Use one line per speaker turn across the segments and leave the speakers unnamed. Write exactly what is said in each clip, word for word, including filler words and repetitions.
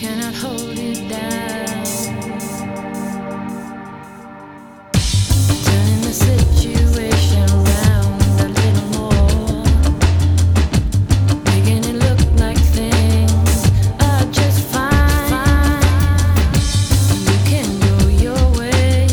cannot hold it down. Turning the situation around a little more, making it look like things are just fine. You can go your way.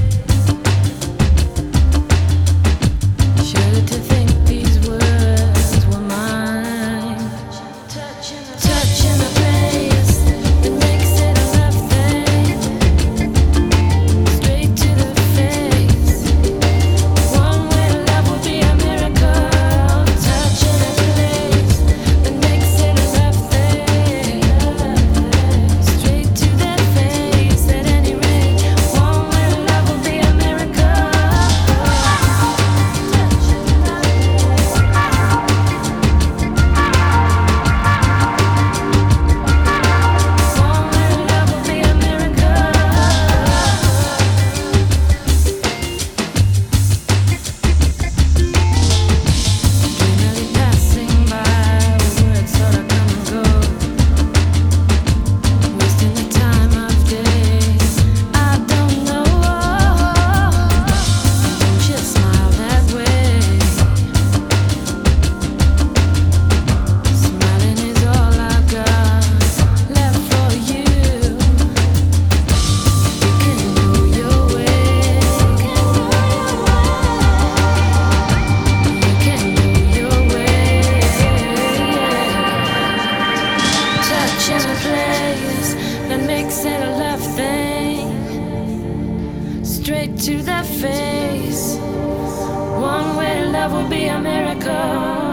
Shudder to think these words were mine. Touching a touching a place that makes it a love thing. Straight to the face. One way to love will be a miracle. Touching a place that makes it a love thing. Straight to their face. At any rate, one way to love will be a miracle. Straight to the face. One way to love will be a miracle.